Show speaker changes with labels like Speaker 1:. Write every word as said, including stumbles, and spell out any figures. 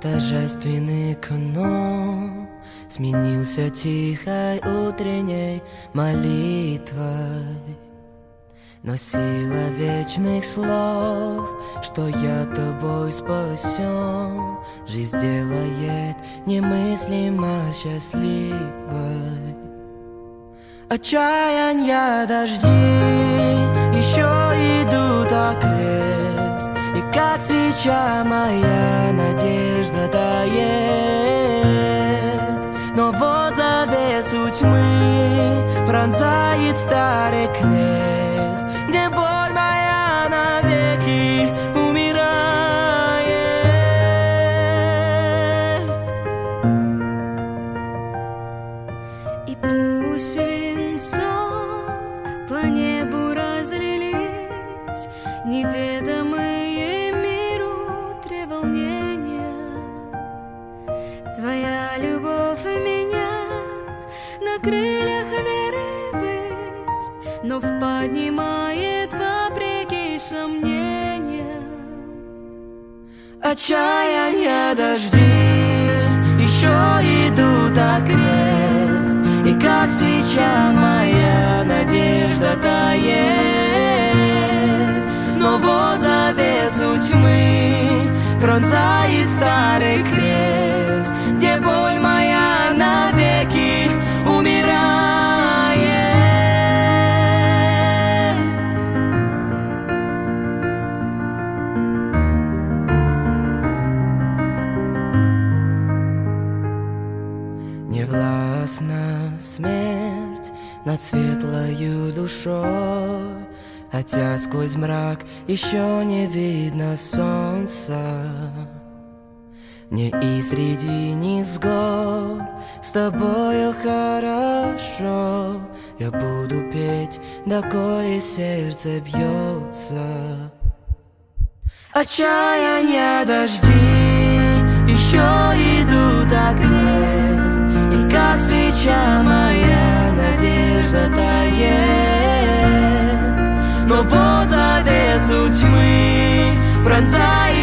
Speaker 1: Торжественный канон сменился тихой утренней молитвой. Но сила вечных слов, что я тобой спасен, жизнь делает немыслимо счастливой. Отчаянья дожди еще идут окрест, и как свеча моя надежда тает. Но вот завесу тьмы пронзает старый крест, где боль моя навеки умирает.
Speaker 2: И пусть венцом по небу разлились неведомые миру треволнения, твоя любовь меня на крыльях веры ввысь, но поднимает вопреки сомнениям.
Speaker 1: Отчаянья дожди еще идут окрест, и как свеча моя надежда тает. Но вот завесу тьмы пронзает старый крест, где боль моя навеки умирает. Невластна смерть над светлою душой, хотя сквозь мрак еще не видно солнца. Мне и среди невзгод с тобою хорошо, я буду петь, доколе сердце бьется. Отчаянья дожди еще идут окрест, и как свеча моя надежда тает. Но вот завесу тьмы пронзает